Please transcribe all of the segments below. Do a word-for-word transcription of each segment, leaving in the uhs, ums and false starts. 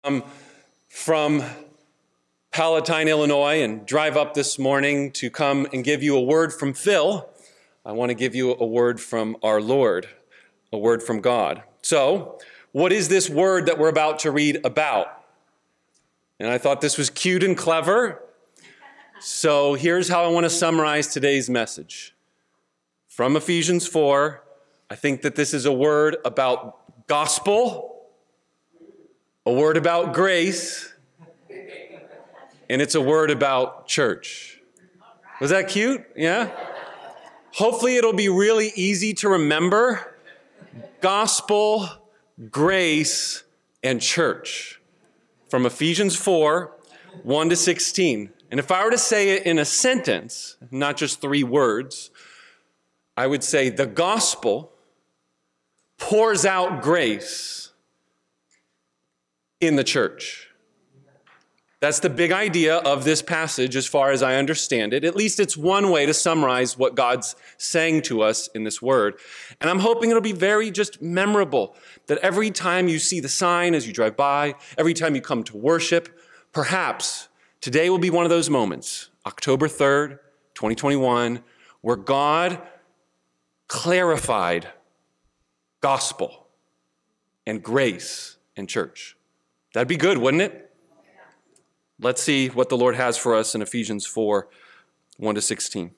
Um, from Palatine, Illinois, and drive up this morning to come and give you a word from Phil. I want to give you a word from our Lord, a word from God. So, what is this word that we're about to read about? And I thought this was cute and clever. So here's how I want to summarize today's message. From Ephesians four, I think that this is a word about gospel, a word about grace, and it's a word about church. Was that cute? Yeah? Hopefully it'll be really easy to remember. Gospel, grace, and church. From Ephesians four, one to sixteen. And if I were to say it in a sentence, not just three words, I would say the gospel pours out grace in the church. That's the big idea of this passage as far as I understand it. At least it's one way to summarize what God's saying to us in this word. And I'm hoping it'll be very just memorable, that every time you see the sign as you drive by, every time you come to worship, perhaps today will be one of those moments, October third, twenty twenty-one, where God clarified gospel and grace in church. That'd be good, wouldn't it? Let's see what the Lord has for us in Ephesians four, one to sixteen.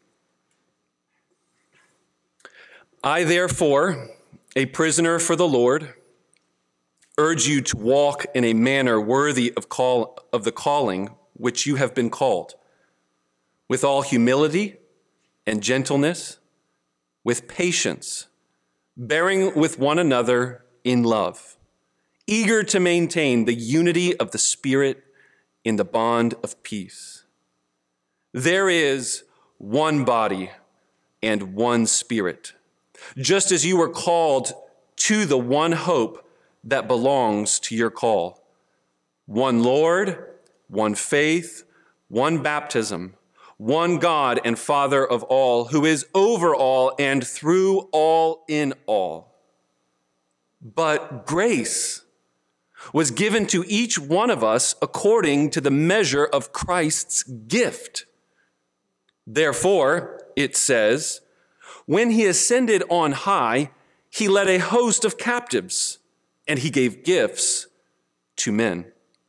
I, therefore, a prisoner for the Lord, urge you to walk in a manner worthy of call of the calling which you have been called, with all humility and gentleness, with patience, bearing with one another in love, eager to maintain the unity of the Spirit in the bond of peace. There is one body and one Spirit, just as you were called to the one hope that belongs to your call. One Lord, one faith, one baptism, one God and Father of all, who is over all and through all in all. But grace was given to each one of us according to the measure of Christ's gift. Therefore, it says, when he ascended on high, he led a host of captives, and he gave gifts to men.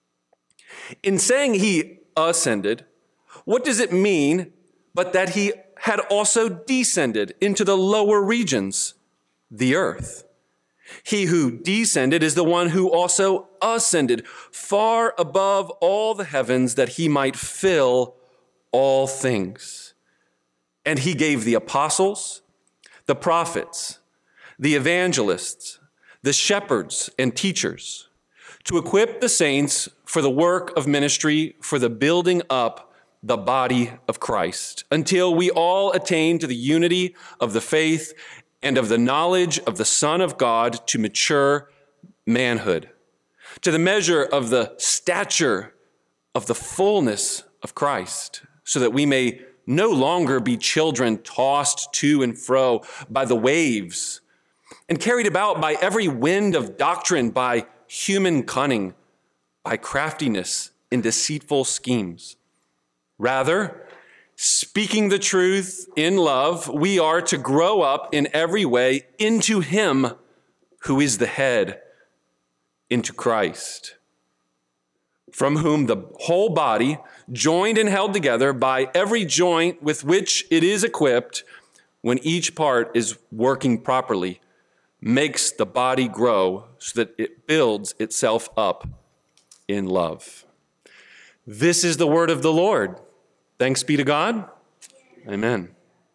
In saying he ascended, what does it mean but that he had also descended into the lower regions, the earth? He who descended is the one who also ascended far above all the heavens that he might fill all things. And he gave the apostles, the prophets, the evangelists, the shepherds and teachers to equip the saints for the work of ministry, for the building up the body of Christ, until we all attain to the unity of the faith and of the knowledge of the Son of God, to mature manhood, to the measure of the stature of the fullness of Christ, so that we may no longer be children tossed to and fro by the waves and carried about by every wind of doctrine, by human cunning, by craftiness in deceitful schemes. Rather, speaking the truth in love, we are to grow up in every way into him who is the head, into Christ, from whom the whole body, joined and held together by every joint with which it is equipped, when each part is working properly, makes the body grow so that it builds itself up in love. This is the word of the Lord. Thanks be to God. Amen.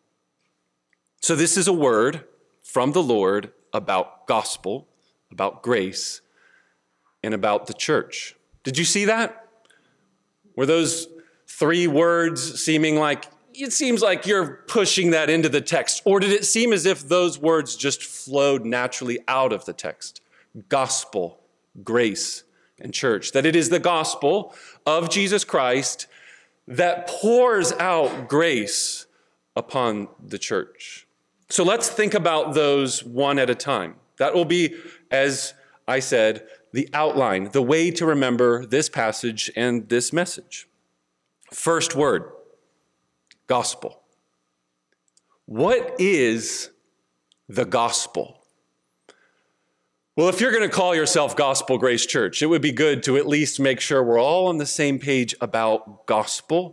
So this is a word from the Lord about gospel, about grace, and about the church. Did you see that? Were those three words seeming like, it seems like you're pushing that into the text? Or did it seem as if those words just flowed naturally out of the text? Gospel, grace, and church. That it is the gospel of Jesus Christ that pours out grace upon the church. So let's think about those one at a time. That will be, as I said, the outline, the way to remember this passage and this message. First word, gospel. What is the gospel? Well, if you're going to call yourself Gospel Grace Church, it would be good to at least make sure we're all on the same page about gospel.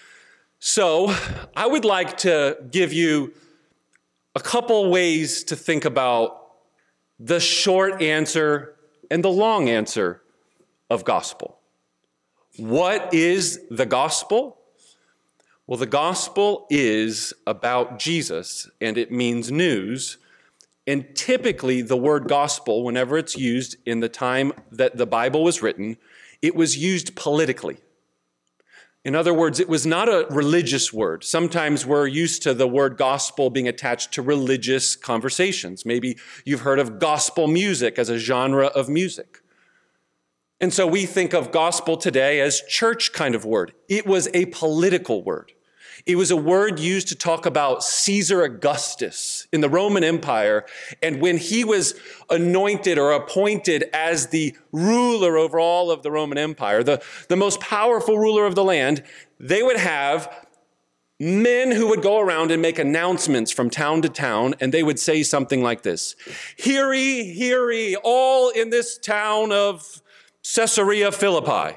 So I would like to give you a couple ways to think about the short answer and the long answer of gospel. What is the gospel? Well, the gospel is about Jesus, and it means news. And typically, the word gospel, whenever it's used in the time that the Bible was written, it was used politically. In other words, it was not a religious word. Sometimes we're used to the word gospel being attached to religious conversations. Maybe you've heard of gospel music as a genre of music. And so we think of gospel today as church kind of word. It was a political word. It was a word used to talk about Caesar Augustus in the Roman Empire. And when he was anointed or appointed as the ruler over all of the Roman Empire, the, the most powerful ruler of the land, they would have men who would go around and make announcements from town to town, and they would say something like this: "Hear ye, hear ye, all in this town of Caesarea Philippi.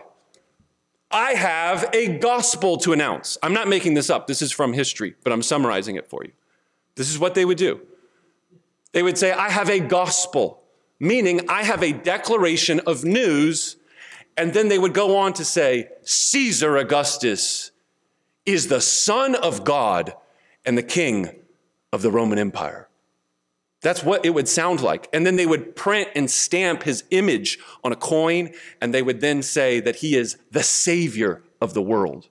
I have a gospel to announce." I'm not making this up. This is from history, but I'm summarizing it for you. This is what they would do. They would say, "I have a gospel," meaning I have a declaration of news. And then they would go on to say, "Caesar Augustus is the Son of God and the King of the Roman Empire." That's what it would sound like. And then they would print and stamp his image on a coin, and they would then say that he is the Savior of the world.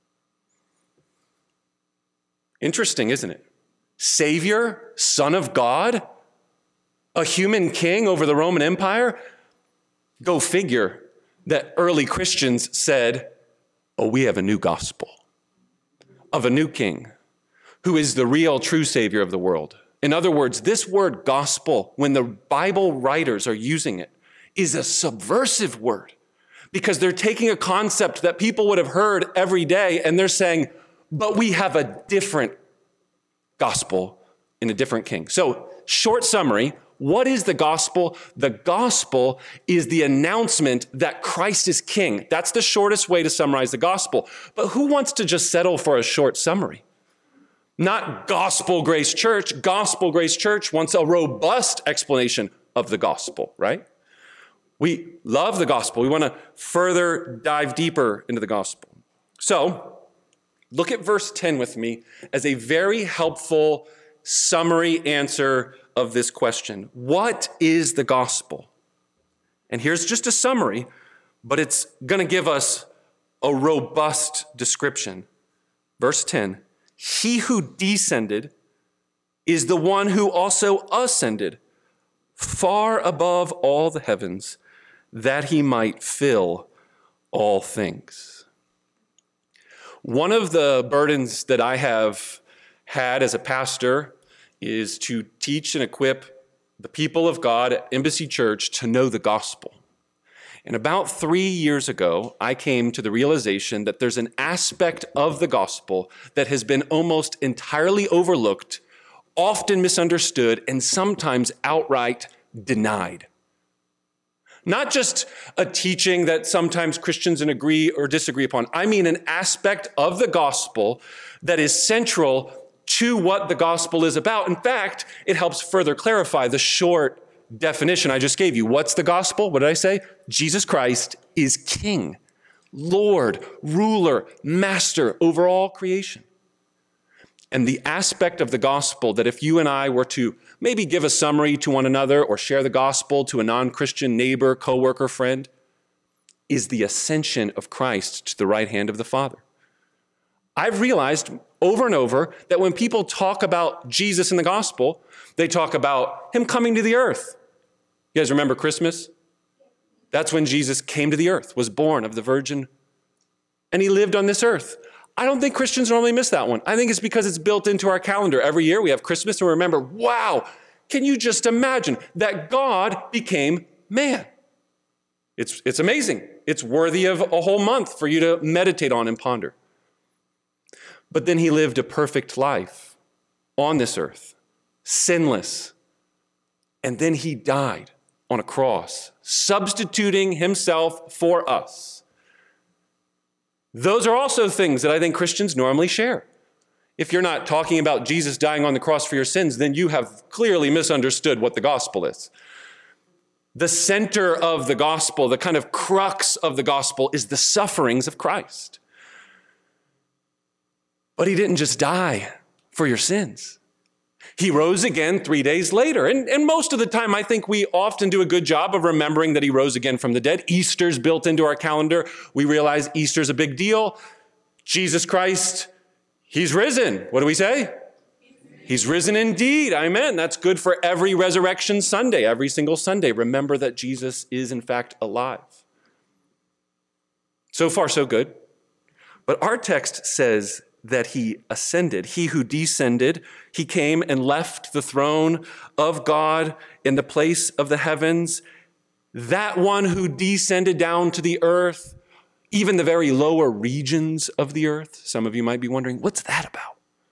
Interesting, isn't it? Savior, Son of God, a human king over the Roman Empire. Go figure that early Christians said, "Oh, we have a new gospel of a new king who is the real true Savior of the world." In other words, this word gospel, when the Bible writers are using it, is a subversive word because they're taking a concept that people would have heard every day and they're saying, but we have a different gospel in a different king. So, short summary, what is the gospel? The gospel is the announcement that Christ is king. That's the shortest way to summarize the gospel. But who wants to just settle for a short summary? Not Gospel Grace Church. Gospel Grace Church wants a robust explanation of the gospel, right? We love the gospel. We want to further dive deeper into the gospel. So, look at verse ten with me as a very helpful summary answer of this question. What is the gospel? And here's just a summary, but it's going to give us a robust description. Verse ten. He who descended is the one who also ascended far above all the heavens, that he might fill all things. One of the burdens that I have had as a pastor is to teach and equip the people of God at Embassy Church to know the gospel. And about three years ago, I came to the realization that there's an aspect of the gospel that has been almost entirely overlooked, often misunderstood, and sometimes outright denied. Not just a teaching that sometimes Christians agree or disagree upon. I mean an aspect of the gospel that is central to what the gospel is about. In fact, it helps further clarify the short definition I just gave you. What's the gospel? What did I say? Jesus Christ is King, Lord, ruler, master over all creation. And the aspect of the gospel that if you and I were to maybe give a summary to one another or share the gospel to a non-Christian neighbor, coworker, friend, is the ascension of Christ to the right hand of the Father. I've realized over and over that when people talk about Jesus in the gospel, they talk about him coming to the earth. You guys remember Christmas? That's when Jesus came to the earth, was born of the Virgin, and he lived on this earth. I don't think Christians normally miss that one. I think it's because it's built into our calendar. Every year we have Christmas and we remember, wow, can you just imagine that God became man? It's, it's amazing. It's worthy of a whole month for you to meditate on and ponder. But then he lived a perfect life on this earth, sinless. And then he died on a cross, substituting himself for us. Those are also things that I think Christians normally share. If you're not talking about Jesus dying on the cross for your sins, then you have clearly misunderstood what the gospel is. The center of the gospel, the kind of crux of the gospel, is the sufferings of Christ. But he didn't just die for your sins. He rose again three days later. And, and most of the time, I think we often do a good job of remembering that he rose again from the dead. Easter's built into our calendar. We realize Easter's a big deal. Jesus Christ, he's risen. What do we say? He's risen indeed. Amen. That's good for every resurrection Sunday, every single Sunday. Remember that Jesus is in fact alive. So far, so good. But our text says that he ascended. He who descended, he came and left the throne of God in the place of the heavens. That one who descended down to the earth, even the very lower regions of the earth. Some of you might be wondering, what's that about?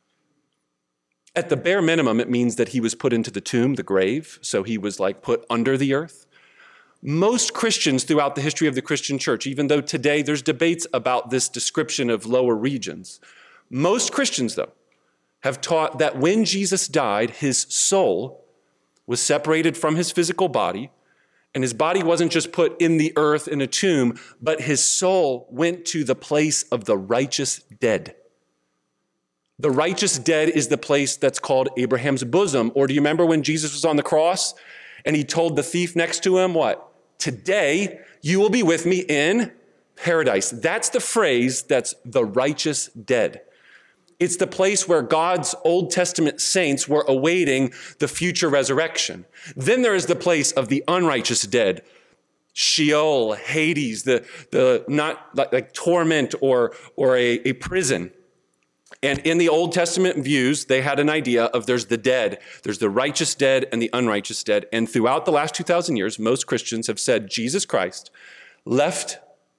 At the bare minimum, it means that he was put into the tomb, the grave, so he was like put under the earth. Most Christians throughout the history of the Christian church, even though today there's debates about this description of lower regions, most Christians, though, have taught that when Jesus died, his soul was separated from his physical body, and his body wasn't just put in the earth in a tomb, but his soul went to the place of the righteous dead. The righteous dead is the place that's called Abraham's bosom. Or do you remember when Jesus was on the cross and he told the thief next to him, what? Today you will be with me in paradise. That's the phrase that's the righteous dead. It's the place where God's Old Testament saints were awaiting the future resurrection. Then there is the place of the unrighteous dead, Sheol, Hades, the, the not like, like torment or, or a, a prison. And in the Old Testament views, they had an idea of there's the dead, there's the righteous dead and the unrighteous dead. And throughout the last two thousand years, most Christians have said Jesus Christ left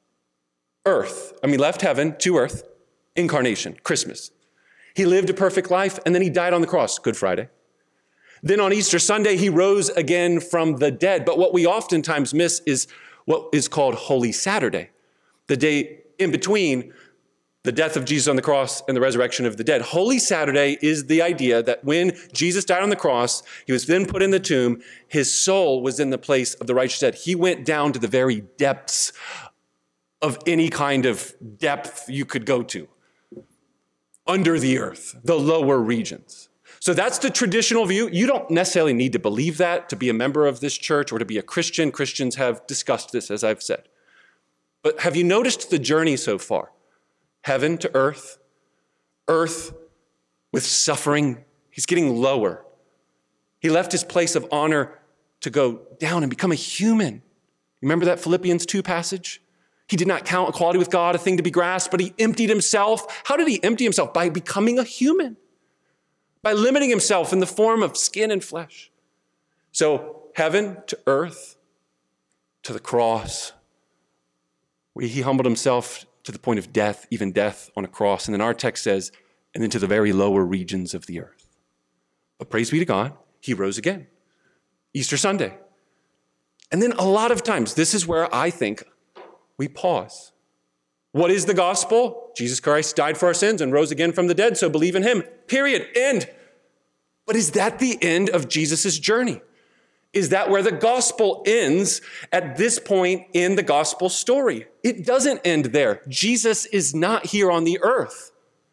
earth, I mean, left heaven to earth, incarnation, Christmas. He lived a perfect life and then he died on the cross, Good Friday. Then on Easter Sunday, he rose again from the dead. But what we oftentimes miss is what is called Holy Saturday, the day in between the death of Jesus on the cross and the resurrection of the dead. Holy Saturday is the idea that when Jesus died on the cross, he was then put in the tomb, his soul was in the place of the righteous dead. He went down to the very depths of any kind of depth you could go to, under the earth, the lower regions. So that's the traditional view. You don't necessarily need to believe that to be a member of this church or to be a Christian. Christians have discussed this, as I've said. But have you noticed the journey so far? Heaven to earth, earth with suffering. He's getting lower. He left his place of honor to go down and become a human. Remember that Philippians two passage? He did not count equality with God a thing to be grasped, but he emptied himself. How did he empty himself? By becoming a human, by limiting himself in the form of skin and flesh. So heaven to earth, to the cross, where he humbled himself to the point of death, even death on a cross. And then our text says, and then to the very lower regions of the earth. But praise be to God, he rose again. Easter Sunday. And then a lot of times, this is where I think we pause. What is the gospel? Jesus Christ died for our sins and rose again from the dead, so believe in him. Period. End. But is that the end of Jesus' journey? Is that where the gospel ends at this point in the gospel story? It doesn't end there. Jesus is not here on the earth.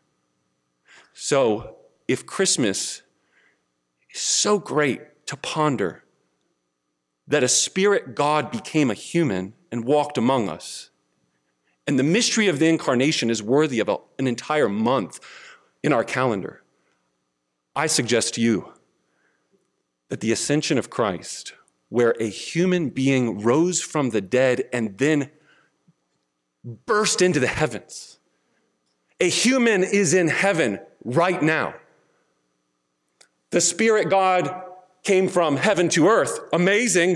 So if Christmas is so great to ponder that a spirit God became a human and walked among us, and the mystery of the incarnation is worthy of a, an entire month in our calendar, I suggest to you that the ascension of Christ, where a human being rose from the dead and then burst into the heavens. A human is in heaven right now. The Spirit God came from heaven to earth. Amazing.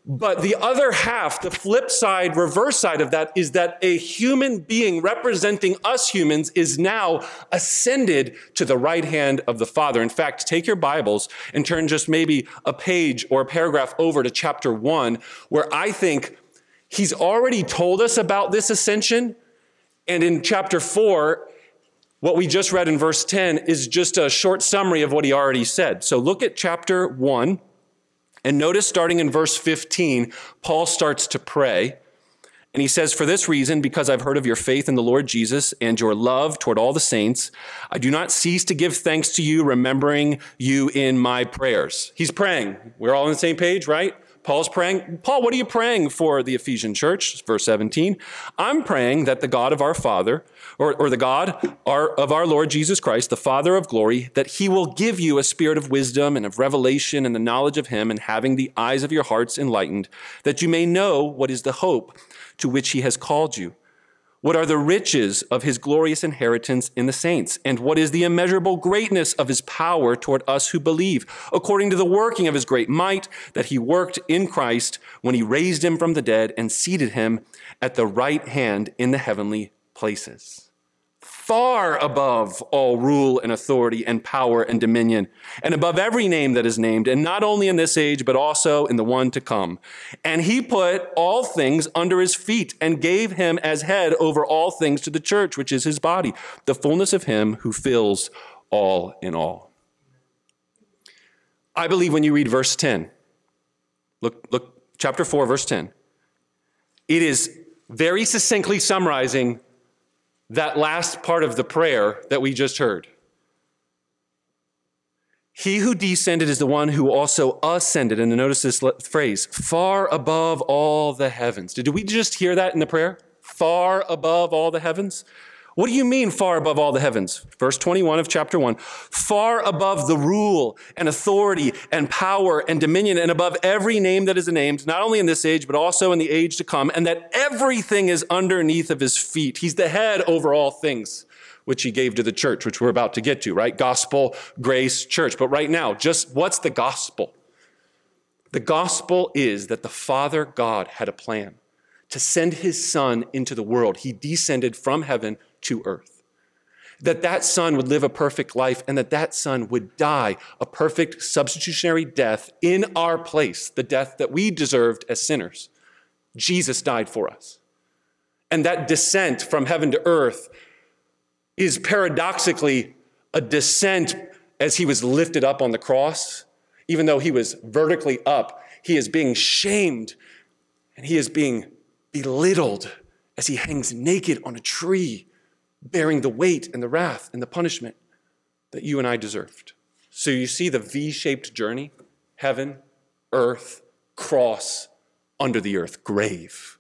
But the other half, the flip side, reverse side of that, is that a human being representing us humans is now ascended to the right hand of the Father. In fact, take your Bibles and turn just maybe a page or a paragraph over to chapter one, where I think he's already told us about this ascension. And in chapter four, what we just read in verse ten is just a short summary of what he already said. So look at chapter one. And notice starting in verse fifteen, Paul starts to pray. And he says, "For this reason, because I've heard of your faith in the Lord Jesus and your love toward all the saints, I do not cease to give thanks to you, remembering you in my prayers." He's praying. We're all on the same page, right? Paul's praying. Paul, what are you praying for the Ephesian church? Verse seventeen. "I'm praying that the God of our Father, or, or the God our, of our Lord Jesus Christ, the Father of glory, that he will give you a spirit of wisdom and of revelation and the knowledge of him, and having the eyes of your hearts enlightened, that you may know what is the hope to which he has called you. What are the riches of his glorious inheritance in the saints? And what is the immeasurable greatness of his power toward us who believe, according to the working of his great might that he worked in Christ when he raised him from the dead and seated him at the right hand in the heavenly places, far above all rule and authority and power and dominion, and above every name that is named, and not only in this age, but also in the one to come. And he put all things under his feet and gave him as head over all things to the church, which is his body, the fullness of him who fills all in all." I believe when you read verse ten, look, look, chapter four, verse ten, it is very succinctly summarizing that last part of the prayer that we just heard. He who descended is the one who also ascended. And notice this phrase, far above all the heavens. Did we just hear that in the prayer? Far above all the heavens? What do you mean far above all the heavens? Verse twenty-one of chapter one, far above the rule and authority and power and dominion and above every name that is named, not only in this age, but also in the age to come, and that everything is underneath of his feet. He's the head over all things, which he gave to the church, which we're about to get to, right? Gospel, grace, church. But right now, just what's the gospel? The gospel is that the Father God had a plan to send his Son into the world. He descended from heaven to earth. That that Son would live a perfect life, and that that Son would die a perfect substitutionary death in our place, the death that we deserved as sinners. Jesus died for us. And that descent from heaven to earth is paradoxically a descent as he was lifted up on the cross. Even though he was vertically up, he is being shamed and he is being belittled as he hangs naked on a tree, bearing the weight and the wrath and the punishment that you and I deserved. So you see the V-shaped journey, heaven, earth, cross, under the earth, grave.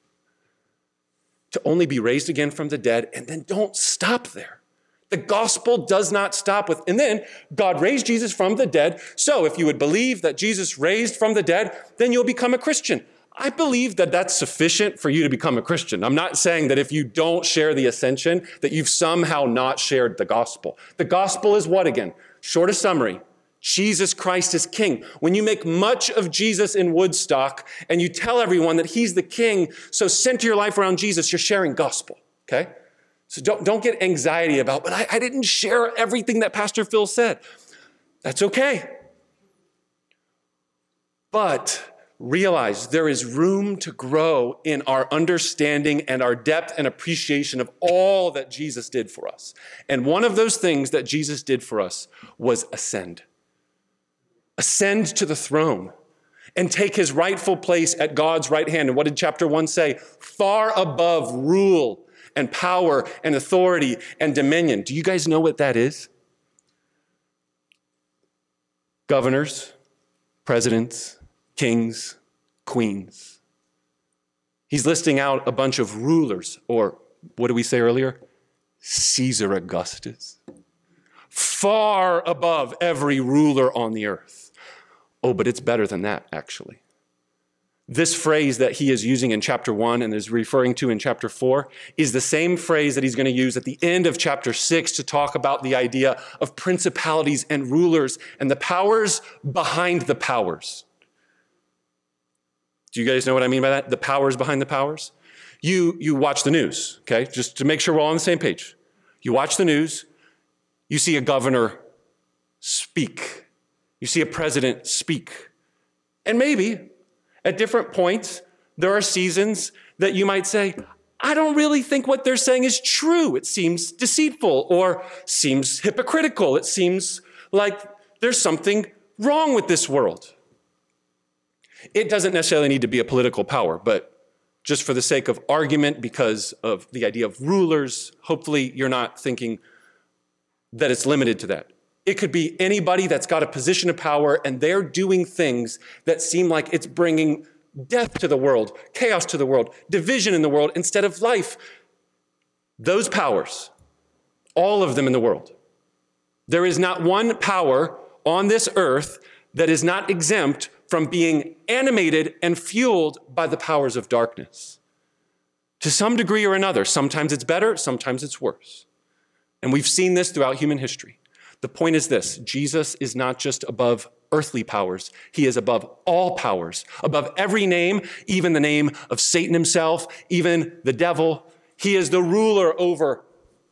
To only be raised again from the dead, and then don't stop there. The gospel does not stop with, and then God raised Jesus from the dead. So if you would believe that Jesus raised from the dead, then you'll become a Christian. I believe that that's sufficient for you to become a Christian. I'm not saying that if you don't share the ascension, that you've somehow not shared the gospel. The gospel is what again? Shortest summary, Jesus Christ is King. When you make much of Jesus in Woodstock and you tell everyone that he's the King, so center your life around Jesus, you're sharing gospel, okay? So don't, don't get anxiety about, but I, I didn't share everything that Pastor Phil said. That's okay. But realize there is room to grow in our understanding and our depth and appreciation of all that Jesus did for us. And one of those things that Jesus did for us was ascend. Ascend to the throne and take his rightful place at God's right hand. And what did chapter one say? Far above rule and power and authority and dominion. Do you guys know what that is? Governors, presidents, kings, queens. He's listing out a bunch of rulers, or what did we say earlier? Caesar Augustus. Far above every ruler on the earth. Oh, but it's better than that, actually. This phrase that he is using in chapter one and is referring to in chapter four is the same phrase that he's going to use at the end of chapter six to talk about the idea of principalities and rulers and the powers behind the powers. Do you guys know what I mean by that? The powers behind the powers? You, you watch the news, okay? Just to make sure we're all on the same page. You watch the news, you see a governor speak. You see a president speak. And maybe at different points, there are seasons that you might say, I don't really think what they're saying is true. It seems deceitful or seems hypocritical. It seems like there's something wrong with this world. It doesn't necessarily need to be a political power, but just for the sake of argument, because of the idea of rulers, hopefully you're not thinking that it's limited to that. It could be anybody that's got a position of power and they're doing things that seem like it's bringing death to the world, chaos to the world, division in the world instead of life. Those powers, all of them in the world. There is not one power on this earth that is not exempt from being animated and fueled by the powers of darkness. To some degree or another, sometimes it's better, sometimes it's worse. And we've seen this throughout human history. The point is this: Jesus is not just above earthly powers. He is above all powers, above every name, even the name of Satan himself, even the devil. He is the ruler over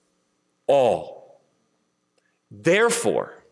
all. Therefore,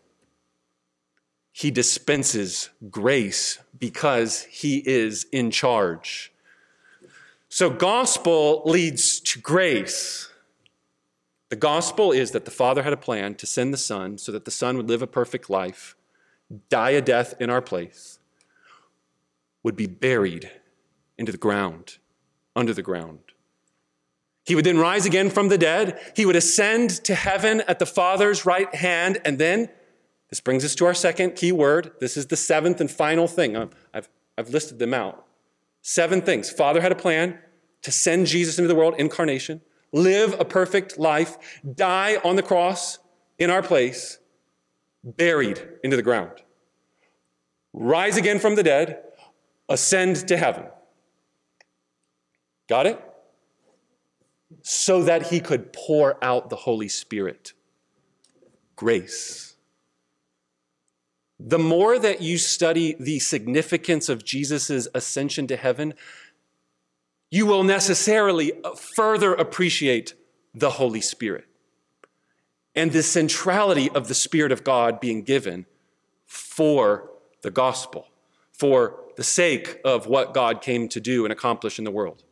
he dispenses grace because he is in charge. So gospel leads to grace. The gospel is that the Father had a plan to send the Son so that the Son would live a perfect life, die a death in our place, would be buried into the ground, under the ground. He would then rise again from the dead. He would ascend to heaven at the Father's right hand. And then, this brings us to our second key word. This is the seventh and final thing. I've, I've listed them out. Seven things. Father had a plan to send Jesus into the world, incarnation, live a perfect life, die on the cross in our place, buried into the ground, rise again from the dead, ascend to heaven. Got it? So that he could pour out the Holy Spirit. Grace. The more that you study the significance of Jesus' ascension to heaven, you will necessarily further appreciate the Holy Spirit and the centrality of the Spirit of God being given for the gospel, for the sake of what God came to do and accomplish in the world.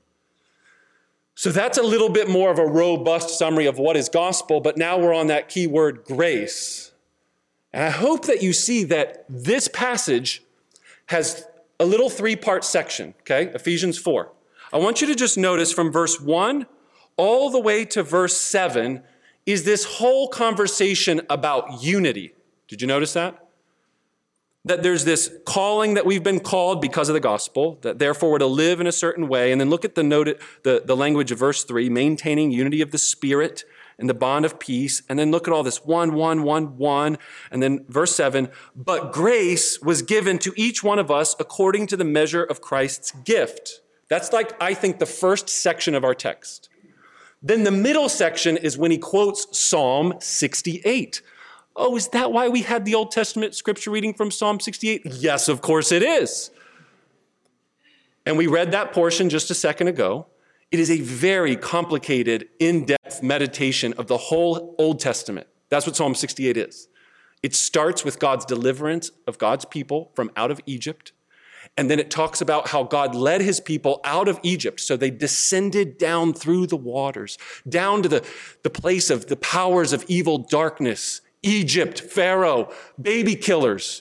So that's a little bit more of a robust summary of what is gospel, but now we're on that key word, grace. And I hope that you see that this passage has a little three-part section, okay? Ephesians four. I want you to just notice from verse one all the way to verse seven is this whole conversation about unity. Did you notice that? That there's this calling that we've been called because of the gospel, that therefore we're to live in a certain way. And then look at the note, the, the language of verse three, maintaining unity of the Spirit and the bond of peace. And then look at all this one, one, one, one. And then verse seven, but grace was given to each one of us according to the measure of Christ's gift. That's like, I think, the first section of our text. Then the middle section is when he quotes Psalm sixty-eight. Oh, is that why we had the Old Testament scripture reading from Psalm sixty-eight? Yes, of course it is. And we read that portion just a second ago. It is a very complicated, in-depth meditation of the whole Old Testament. That's what Psalm sixty-eight is. It starts with God's deliverance of God's people from out of Egypt. And then it talks about how God led his people out of Egypt. So they descended down through the waters, down to the, the place of the powers of evil darkness, Egypt, Pharaoh, baby killers.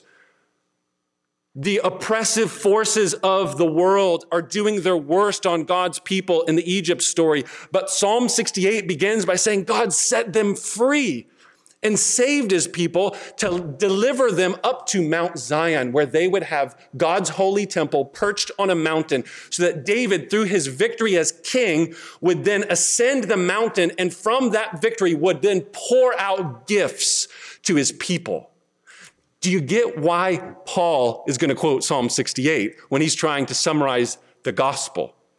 The oppressive forces of the world are doing their worst on God's people in the Egypt story. But Psalm sixty-eight begins by saying God set them free and saved his people to deliver them up to Mount Zion, where they would have God's holy temple perched on a mountain, so that David, through his victory as king, would then ascend the mountain, and from that victory would then pour out gifts to his people. Do you get why Paul is going to quote Psalm sixty-eight when he's trying to summarize the gospel?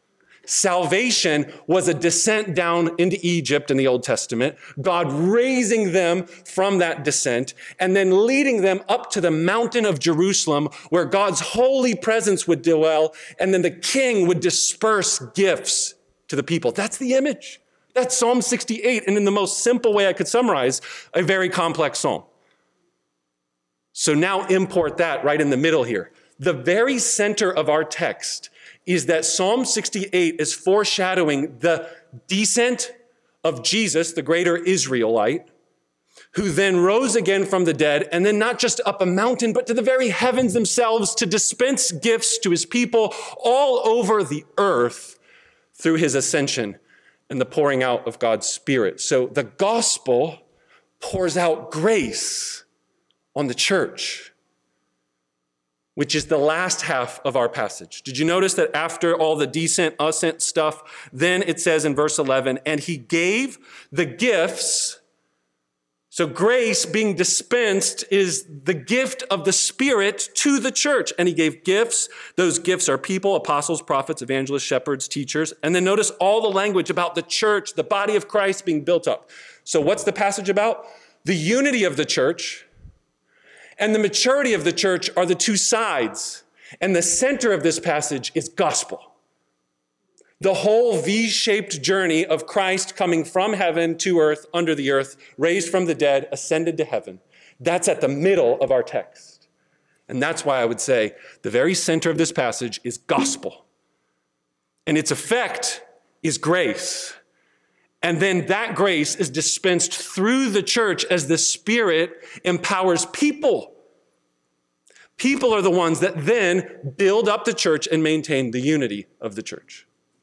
Salvation was a descent down into Egypt in the Old Testament, God raising them from that descent, and then leading them up to the mountain of Jerusalem, where God's holy presence would dwell, and then the king would disperse gifts to the people. That's the image. That's Psalm sixty-eight, and in the most simple way I could summarize, a very complex psalm. So now import that right in the middle here. The very center of our text is that Psalm sixty-eight is foreshadowing the descent of Jesus, the greater Israelite, who then rose again from the dead, and then not just up a mountain, but to the very heavens themselves to dispense gifts to his people all over the earth through his ascension and the pouring out of God's Spirit. So the gospel pours out grace on the church, which is the last half of our passage. Did you notice that after all the descent, ascent stuff, then it says in verse eleven, and he gave the gifts. So grace being dispensed is the gift of the Spirit to the church. And he gave gifts. Those gifts are people, apostles, prophets, evangelists, shepherds, teachers. And then notice all the language about the church, the body of Christ being built up. So what's the passage about? The unity of the church and the maturity of the church are the two sides. And the center of this passage is gospel. The whole V-shaped journey of Christ coming from heaven to earth, under the earth, raised from the dead, ascended to heaven. That's at the middle of our text. And that's why I would say the very center of this passage is gospel. And its effect is grace. And then that grace is dispensed through the church as the Spirit empowers people. People are the ones that then build up the church and maintain the unity of the church.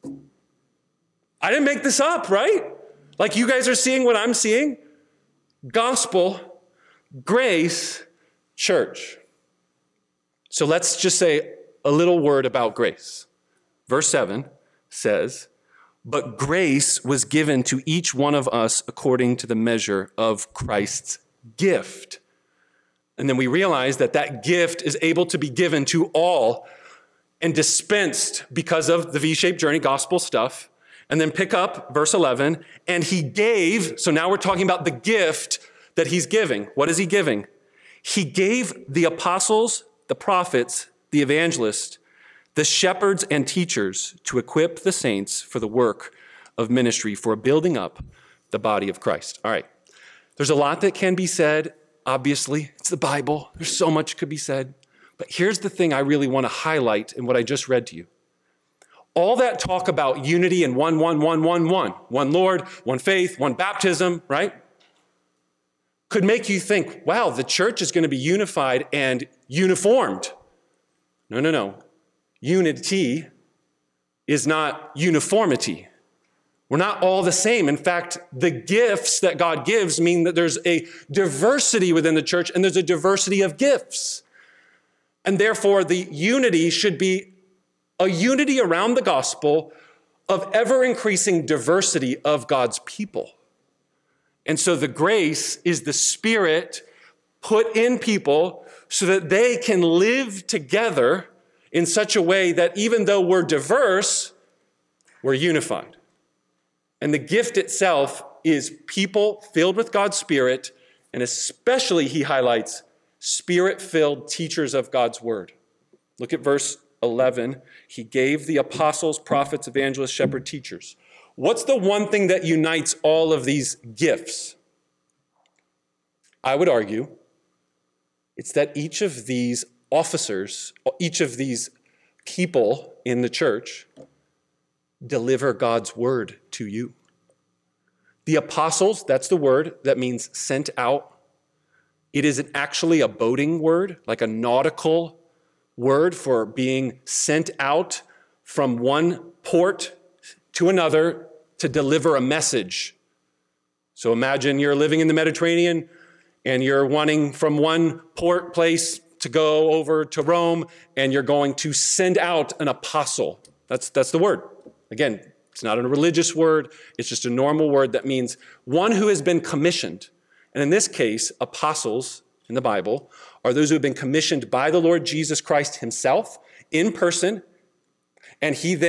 I didn't make this up, right? Like you guys are seeing what I'm seeing. Gospel, grace, church. So let's just say a little word about grace. Verse seven says, but grace was given to each one of us according to the measure of Christ's gift. And then we realize that that gift is able to be given to all and dispensed because of the V-shaped journey, gospel stuff. And then pick up verse eleven, and he gave, so now we're talking about the gift that he's giving. What is he giving? He gave the apostles, the prophets, the evangelists, the shepherds and teachers to equip the saints for the work of ministry, for building up the body of Christ. All right, there's a lot that can be said, obviously. It's the Bible. There's so much could be said. But here's the thing I really want to highlight in what I just read to you. All that talk about unity and one, one, one, one, one, one Lord, one faith, one baptism, right? Could make you think, wow, the church is going to be unified and uniformed. No, no, no. Unity is not uniformity. We're not all the same. In fact, the gifts that God gives mean that there's a diversity within the church and there's a diversity of gifts. And therefore, the unity should be a unity around the gospel of ever-increasing diversity of God's people. And so the grace is the Spirit put in people so that they can live together in such a way that even though we're diverse, we're unified. And the gift itself is people filled with God's Spirit, and especially, he highlights, Spirit-filled teachers of God's word. Look at verse eleven. He gave the apostles, prophets, evangelists, shepherd, teachers. What's the one thing that unites all of these gifts? I would argue it's that each of these officers, each of these people in the church deliver God's word to you. The apostles, that's the word that means sent out. It isn't actually a boating word, like a nautical word for being sent out from one port to another to deliver a message. So imagine you're living in the Mediterranean and you're wanting from one port place to go over to Rome, and you're going to send out an apostle. That's, that's the word. Again, it's not a religious word. It's just a normal word that means one who has been commissioned. And in this case, apostles in the Bible are those who have been commissioned by the Lord Jesus Christ himself in person, and he then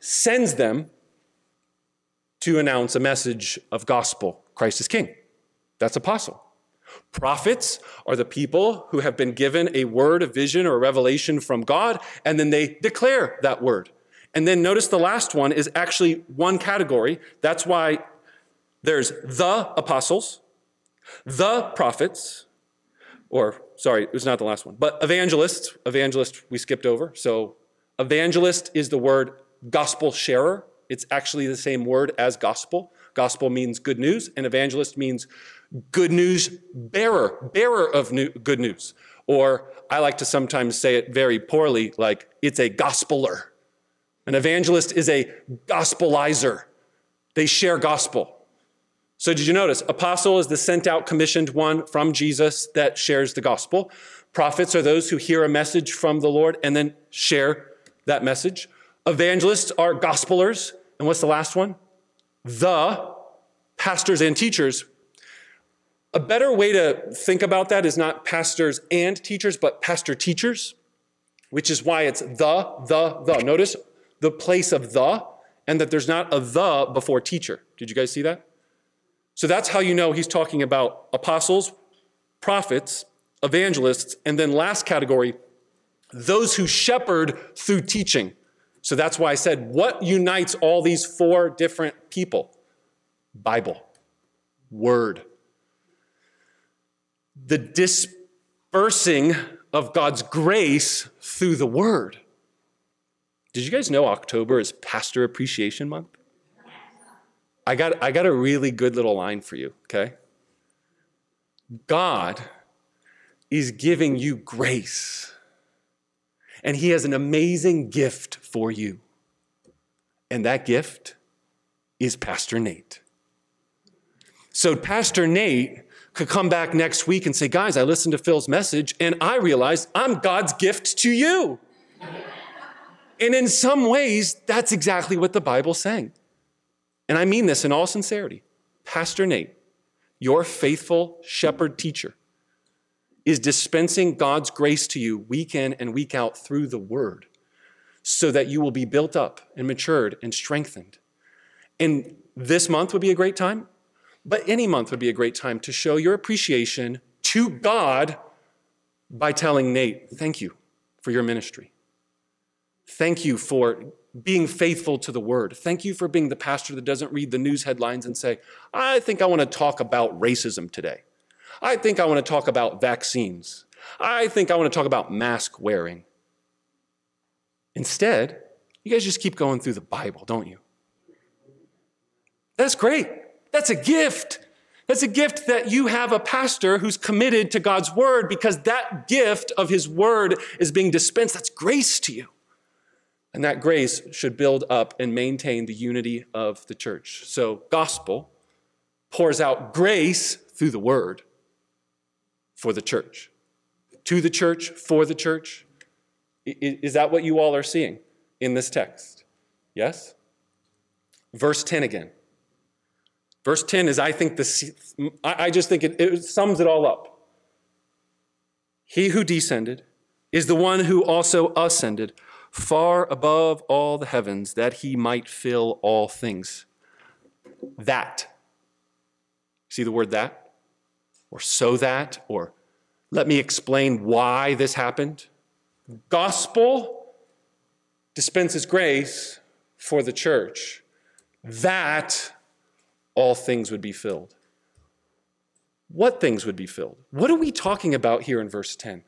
sends them to announce a message of gospel. Christ is king. That's apostle. Prophets are the people who have been given a word, a vision, or a revelation from God, and then they declare that word. And then notice the last one is actually one category. That's why there's the apostles, the prophets, or sorry, it was not the last one, but evangelists. Evangelist we skipped over. So evangelist is the word gospel sharer. It's actually the same word as gospel. Gospel means good news, and evangelist means good news bearer, bearer of new, good news. Or I like to sometimes say it very poorly, like it's a gospeler. An evangelist is a gospelizer. They share gospel. So did you notice? Apostle is the sent out, commissioned one from Jesus that shares the gospel. Prophets are those who hear a message from the Lord and then share that message. Evangelists are gospelers. And what's the last one? The pastors and teachers. A better way to think about that is not pastors and teachers, but pastor teachers, which is why it's the, the, the. Notice the place of the, and that there's not a the before teacher. Did you guys see that? So that's how you know he's talking about apostles, prophets, evangelists, and then last category, those who shepherd through teaching. So that's why I said, what unites all these four different people? Bible, word. The dispersing of God's grace through the word. Did you guys know October is Pastor Appreciation Month? I got, I got a really good little line for you, okay? God is giving you grace, and he has an amazing gift for you. And that gift is Pastor Nate. So Pastor Nate could come back next week and say, guys, I listened to Phil's message, and I realized I'm God's gift to you. And in some ways, that's exactly what the Bible's saying. And I mean this in all sincerity. Pastor Nate, your faithful shepherd teacher, is dispensing God's grace to you week in and week out through the word so that you will be built up and matured and strengthened. And this month would be a great time, but any month would be a great time to show your appreciation to God by telling Nate, thank you for your ministry. Thank you for being faithful to the word. Thank you for being the pastor that doesn't read the news headlines and say, I think I want to talk about racism today. I think I want to talk about vaccines. I think I want to talk about mask wearing. Instead, you guys just keep going through the Bible, don't you? That's great. That's a gift. That's a gift that you have a pastor who's committed to God's word, because that gift of his word is being dispensed. That's grace to you. And that grace should build up and maintain the unity of the church. So gospel pours out grace through the word for the church. To the church, for the church. Is that what you all are seeing in this text? Yes? Verse ten again. Verse ten is, I think, the, I just think it, it sums it all up. He who descended is the one who also ascended far above all the heavens, that he might fill all things. That. See the word that? Or so that? Or let me explain why this happened. Gospel dispenses grace for the church, that all things would be filled. What things would be filled? What are we talking about here in verse ten?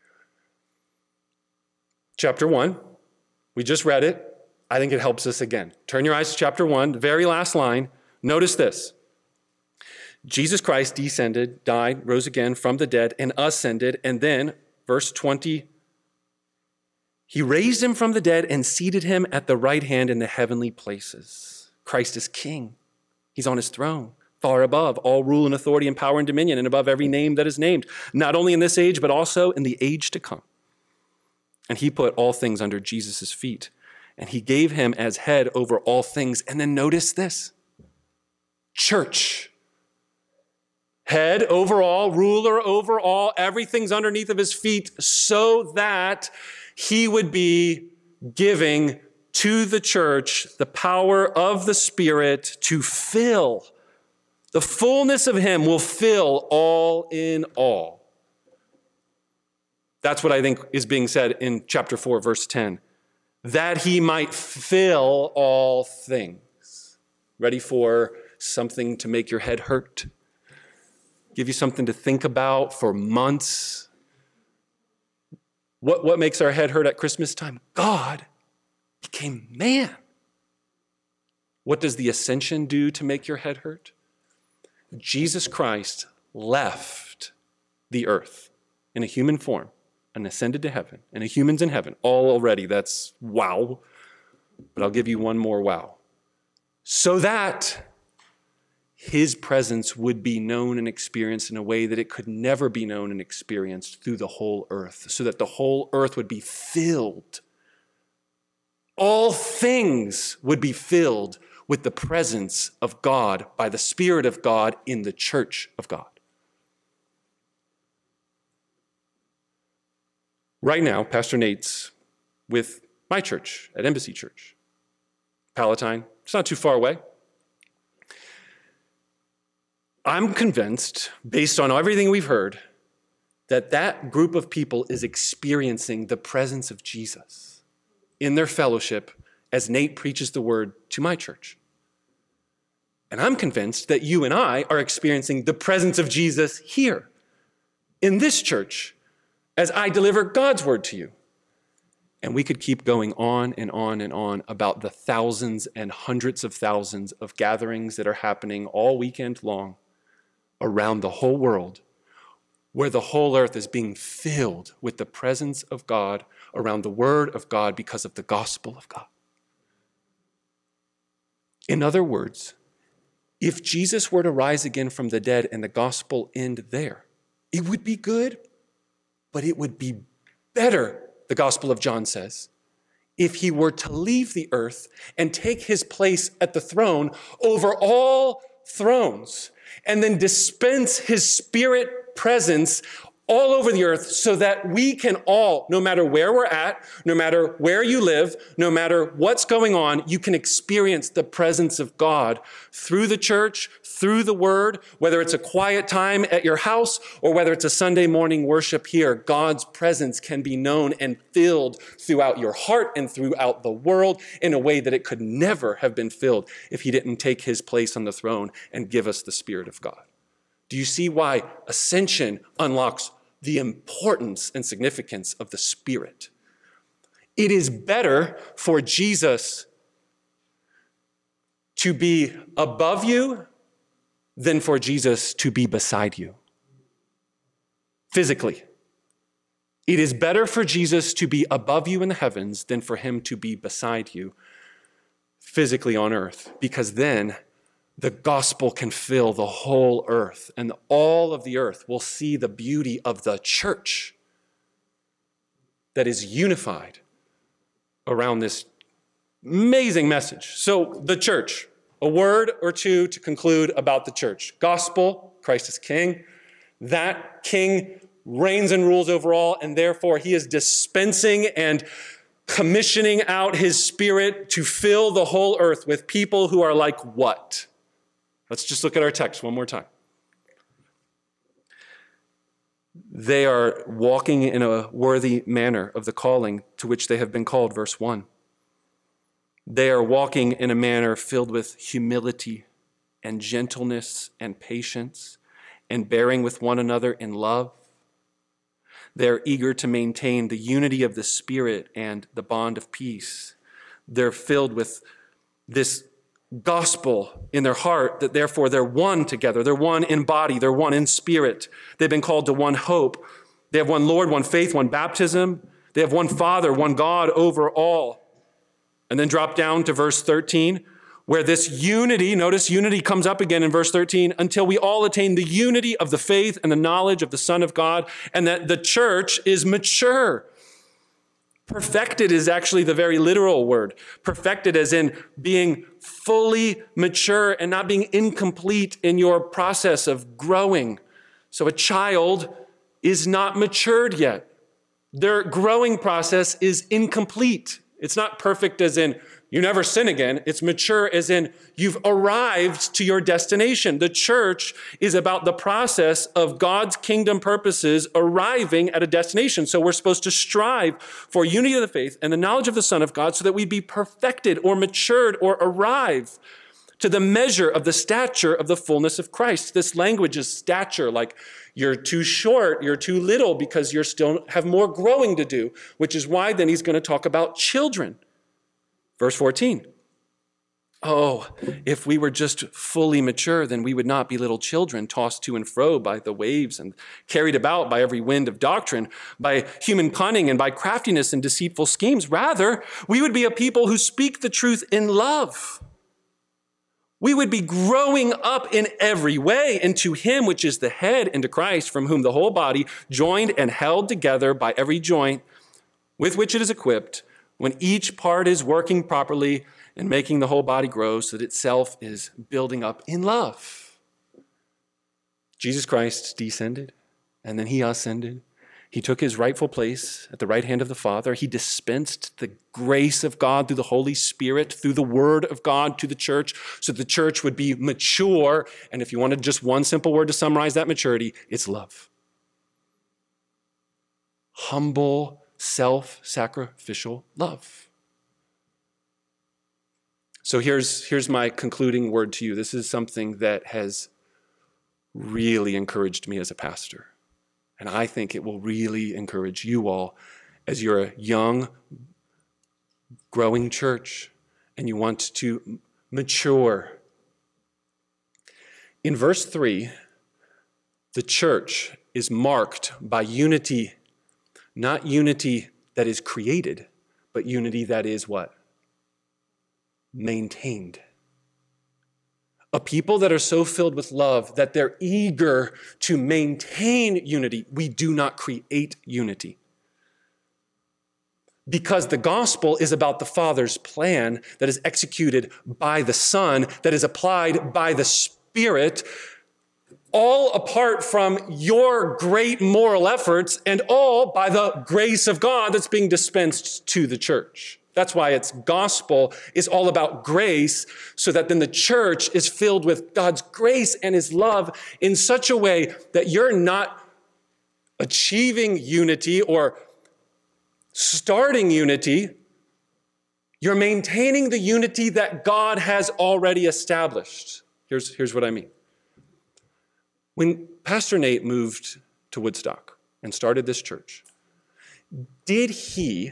Chapter one. We just read it. I think it helps us again. Turn your eyes to chapter one, the very last line. Notice this. Jesus Christ descended, died, rose again from the dead, and ascended. And then, verse twenty, he raised him from the dead and seated him at the right hand in the heavenly places. Christ is king. He's on his throne, far above all rule and authority and power and dominion, and above every name that is named, not only in this age, but also in the age to come. And he put all things under Jesus' feet, and he gave him as head over all things. And then notice this. Church. Head over all, ruler over all, everything's underneath of his feet, so that he would be giving to the church the power of the Spirit to fill. The fullness of him will fill all in all. That's what I think is being said in chapter four, verse ten. That he might fill all things. Ready for something to make your head hurt? Give you something to think about for months? What, what makes our head hurt at Christmas time? God became man. What does the ascension do to make your head hurt? Jesus Christ left the earth in a human form and ascended to heaven, and a human's in heaven. All already, that's wow. But I'll give you one more wow. So that his presence would be known and experienced in a way that it could never be known and experienced through the whole earth, so that the whole earth would be filled. All things would be filled with the presence of God by the Spirit of God in the church of God. Right now, Pastor Nate's with my church at Embassy Church, Palatine. It's not too far away. I'm convinced, based on everything we've heard, that that group of people is experiencing the presence of Jesus in their fellowship as Nate preaches the word to my church. And I'm convinced that you and I are experiencing the presence of Jesus here in this church as I deliver God's word to you. And we could keep going on and on and on about the thousands and hundreds of thousands of gatherings that are happening all weekend long around the whole world, where the whole earth is being filled with the presence of God around the word of God because of the gospel of God. In other words, if Jesus were to rise again from the dead and the gospel end there, it would be good, but it would be better, the Gospel of John says, if he were to leave the earth and take his place at the throne over all thrones, and then dispense his Spirit presence all over the earth so that we can all, no matter where we're at, no matter where you live, no matter what's going on, you can experience the presence of God through the church, through the word, whether it's a quiet time at your house or whether it's a Sunday morning worship here. God's presence can be known and filled throughout your heart and throughout the world in a way that it could never have been filled if he didn't take his place on the throne and give us the Spirit of God. Do you see why ascension unlocks the importance and significance of the Spirit? It is better for Jesus to be above you than for Jesus to be beside you. Physically. It is better for Jesus to be above you in the heavens than for him to be beside you physically on earth, because then the gospel can fill the whole earth, and all of the earth will see the beauty of the church that is unified around this amazing message. So the church, a word or two to conclude about the church. Gospel, Christ is king. That king reigns and rules over all, and therefore he is dispensing and commissioning out his Spirit to fill the whole earth with people who are like what? Let's just look at our text one more time. They are walking in a worthy manner of the calling to which they have been called, verse one. They are walking in a manner filled with humility and gentleness and patience and bearing with one another in love. They're eager to maintain the unity of the Spirit and the bond of peace. They're filled with this gospel in their heart, that therefore they're one together. They're one in body. They're one in spirit. They've been called to one hope. They have one Lord, one faith, one baptism. They have one Father, one God over all. And then drop down to verse thirteen, where this unity, notice unity comes up again in verse thirteen, until we all attain the unity of the faith and the knowledge of the Son of God, and that the church is mature. Perfected is actually the very literal word. Perfected as in being fully mature and not being incomplete in your process of growing. So a child is not matured yet. Their growing process is incomplete. It's not perfect as in you never sin again. It's mature as in you've arrived to your destination. The church is about the process of God's kingdom purposes arriving at a destination. So we're supposed to strive for unity of the faith and the knowledge of the Son of God so that we be perfected or matured or arrive to the measure of the stature of the fullness of Christ. This language is stature, like you're too short, you're too little because you still have more growing to do, which is why then he's going to talk about children. Verse fourteen. Oh, if we were just fully mature, then we would not be little children tossed to and fro by the waves and carried about by every wind of doctrine, by human cunning and by craftiness and deceitful schemes. Rather, we would be a people who speak the truth in love. We would be growing up in every way into him, which is the head, into Christ, from whom the whole body, joined and held together by every joint with which it is equipped, when each part is working properly and making the whole body grow so that itself is building up in love. Jesus Christ descended, and then he ascended. He took his rightful place at the right hand of the Father. He dispensed the grace of God through the Holy Spirit, through the word of God to the church, so the church would be mature. And if you wanted just one simple word to summarize that maturity, it's love. Humble, self-sacrificial love. So here's, here's my concluding word to you. This is something that has really encouraged me as a pastor. And I think it will really encourage you all as you're a young, growing church and you want to mature. In verse three, the church is marked by unity. Not unity that is created, but unity that is what? Maintained. A people that are so filled with love that they're eager to maintain unity. We do not create unity. Because the gospel is about the Father's plan that is executed by the Son, that is applied by the Spirit, all apart from your great moral efforts and all by the grace of God that's being dispensed to the church. That's why its gospel is all about grace, so that then the church is filled with God's grace and his love in such a way that you're not achieving unity or starting unity. You're maintaining the unity that God has already established. Here's, here's what I mean. When Pastor Nate moved to Woodstock and started this church, did he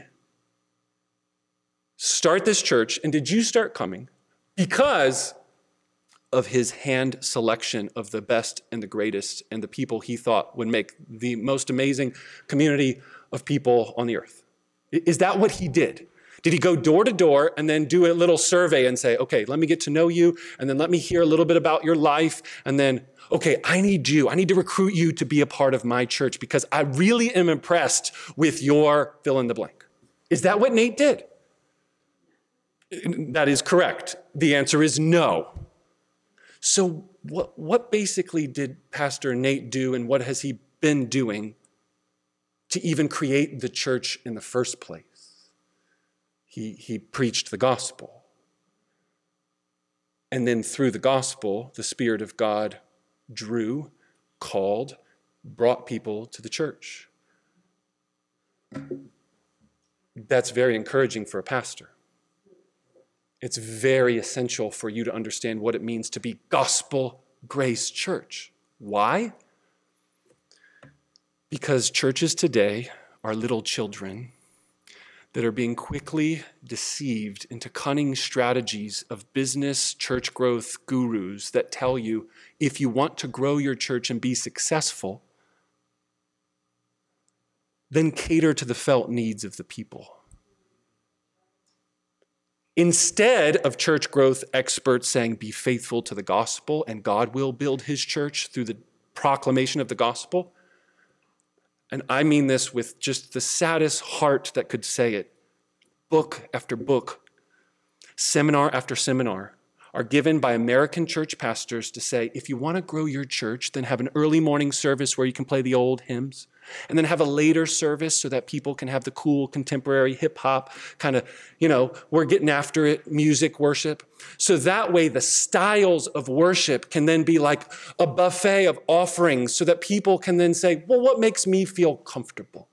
start this church, and did you start coming because of his hand selection of the best and the greatest and the people he thought would make the most amazing community of people on the earth? Is that what he did? Did he go door to door and then do a little survey and say, okay, let me get to know you, and then let me hear a little bit about your life, and then, okay, I need you. I need to recruit you to be a part of my church because I really am impressed with your fill in the blank. Is that what Nate did? That is correct. The answer is no. So what, what basically did Pastor Nate do, and what has he been doing to even create the church in the first place? He, he preached the gospel. And then through the gospel, the Spirit of God drew, called, brought people to the church. That's very encouraging for a pastor. It's very essential for you to understand what it means to be gospel grace church. Why? Because churches today are little children that are being quickly deceived into cunning strategies of business church growth gurus that tell you if you want to grow your church and be successful, then cater to the felt needs of the people. Instead of church growth experts saying, be faithful to the gospel and God will build his church through the proclamation of the gospel. And I mean this with just the saddest heart that could say it. Book after book, seminar after seminar, are given by American church pastors to say, if you want to grow your church, then have an early morning service where you can play the old hymns, and then have a later service so that people can have the cool contemporary hip hop kind of, you know, we're getting after it, music worship. So that way the styles of worship can then be like a buffet of offerings so that people can then say, well, what makes me feel comfortable?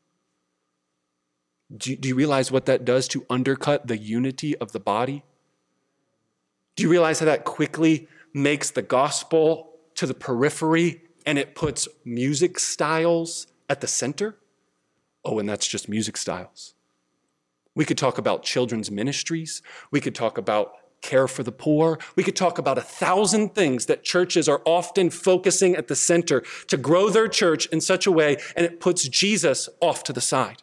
Do you, do you realize what that does to undercut the unity of the body? Do you realize how that quickly makes the gospel to the periphery and it puts music styles at the center? Oh, and that's just music styles. We could talk about children's ministries. We could talk about care for the poor. We could talk about a thousand things that churches are often focusing at the center to grow their church in such a way, and it puts Jesus off to the side.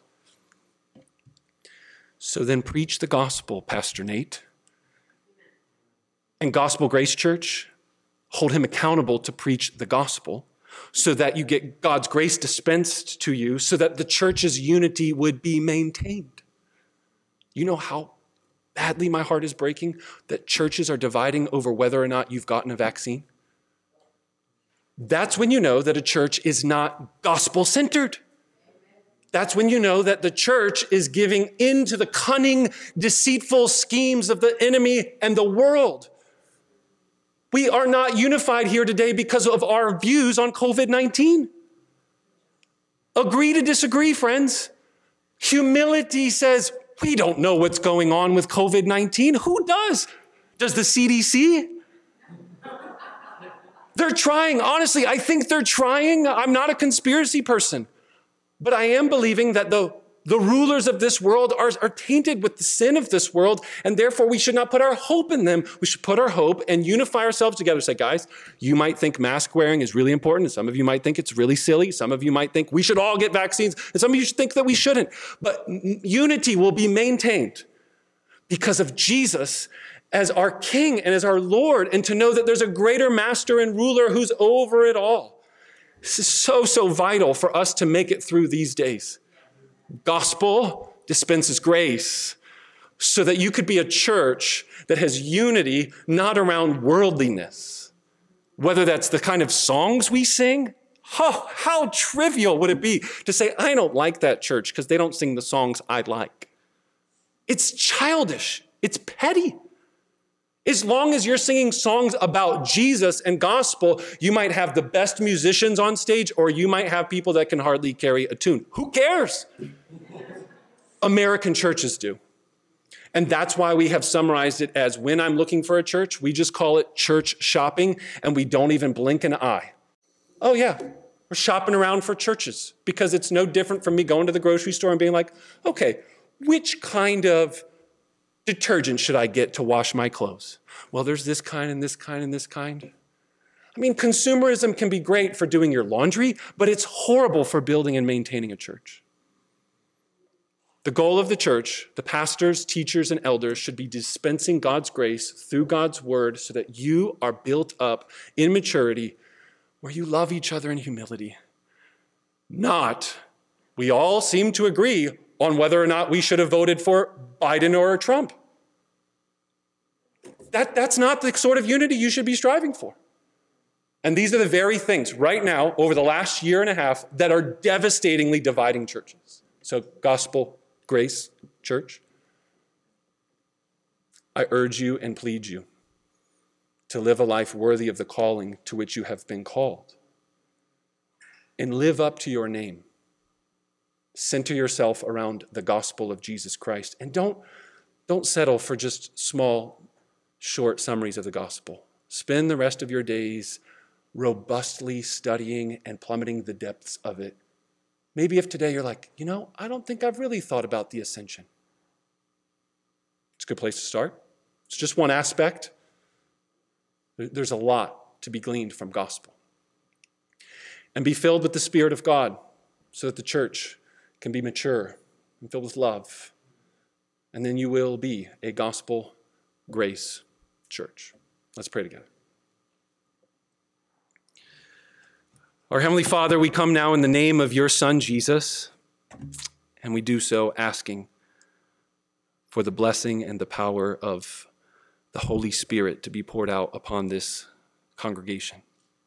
So then preach the gospel, Pastor Nate. And Gospel Grace Church, hold him accountable to preach the gospel so that you get God's grace dispensed to you so that the church's unity would be maintained. You know how badly my heart is breaking that churches are dividing over whether or not you've gotten a vaccine? That's when you know that a church is not gospel-centered. That's when you know that the church is giving in to the cunning, deceitful schemes of the enemy and the world. We are not unified here today because of our views on covid nineteen. Agree to disagree, friends. Humility says, we don't know what's going on with covid nineteen. Who does? Does the C D C? They're trying. Honestly, I think they're trying. I'm not a conspiracy person. But I am believing that the, the rulers of this world are, are tainted with the sin of this world, and therefore we should not put our hope in them. We should put our hope and unify ourselves together. Say, guys, you might think mask wearing is really important, and some of you might think it's really silly. Some of you might think we should all get vaccines, and some of you should think that we shouldn't. But unity will be maintained because of Jesus as our King and as our Lord, and to know that there's a greater master and ruler who's over it all. This is so, so vital for us to make it through these days. Gospel dispenses grace so that you could be a church that has unity, not around worldliness. Whether that's the kind of songs we sing. Oh, how trivial would it be to say, I don't like that church because they don't sing the songs I like. It's childish. It's petty. As long as you're singing songs about Jesus and gospel, you might have the best musicians on stage, or you might have people that can hardly carry a tune. Who cares? American churches do. And that's why we have summarized it as, when I'm looking for a church, we just call it church shopping, and we don't even blink an eye. Oh yeah, we're shopping around for churches because it's no different from me going to the grocery store and being like, okay, which kind of detergent should I get to wash my clothes? Well, there's this kind and this kind and this kind. I mean, consumerism can be great for doing your laundry, but it's horrible for building and maintaining a church. The goal of the church, the pastors, teachers, and elders should be dispensing God's grace through God's word so that you are built up in maturity where you love each other in humility. Not, we all seem to agree on whether or not we should have voted for Biden or Trump. That, that's not the sort of unity you should be striving for. And these are the very things right now, over the last year and a half, that are devastatingly dividing churches. So Gospel Grace Church, I urge you and plead you to live a life worthy of the calling to which you have been called. And live up to your name. Center yourself around the gospel of Jesus Christ. And don't, don't settle for just small, short summaries of the gospel. Spend the rest of your days robustly studying and plummeting the depths of it. Maybe if today you're like, you know, I don't think I've really thought about the ascension. It's a good place to start. It's just one aspect. There's a lot to be gleaned from gospel. And be filled with the Spirit of God so that the church can be mature and filled with love. And then you will be a gospel grace church. Let's pray together. Our Heavenly Father, we come now in the name of your Son, Jesus, and we do so asking for the blessing and the power of the Holy Spirit to be poured out upon this congregation.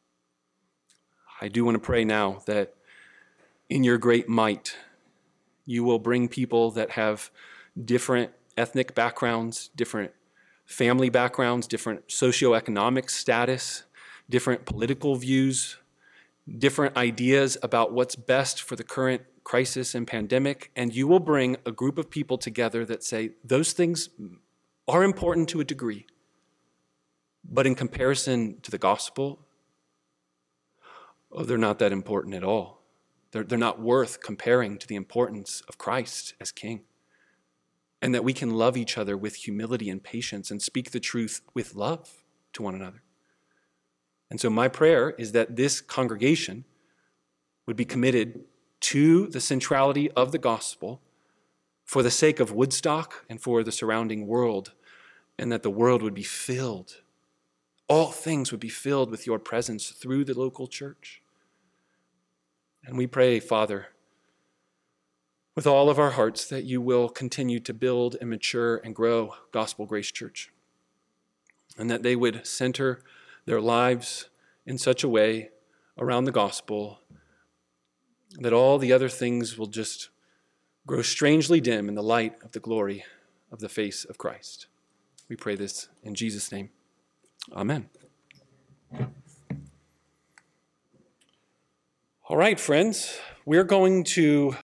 I do want to pray now that in your great might, you will bring people that have different ethnic backgrounds, different family backgrounds, different socioeconomic status, different political views, different ideas about what's best for the current crisis and pandemic, and you will bring a group of people together that say those things are important to a degree, but in comparison to the gospel, oh, they're not that important at all. They're, they're not worth comparing to the importance of Christ as King. And that we can love each other with humility and patience and speak the truth with love to one another. And so my prayer is that this congregation would be committed to the centrality of the gospel for the sake of Woodstock and for the surrounding world, and that the world would be filled, all things would be filled with your presence through the local church. And we pray, Father, with all of our hearts, that you will continue to build and mature and grow Gospel Grace Church, and that they would center their lives in such a way around the gospel that all the other things will just grow strangely dim in the light of the glory of the face of Christ. We pray this in Jesus' name. Amen. All right, friends, we're going to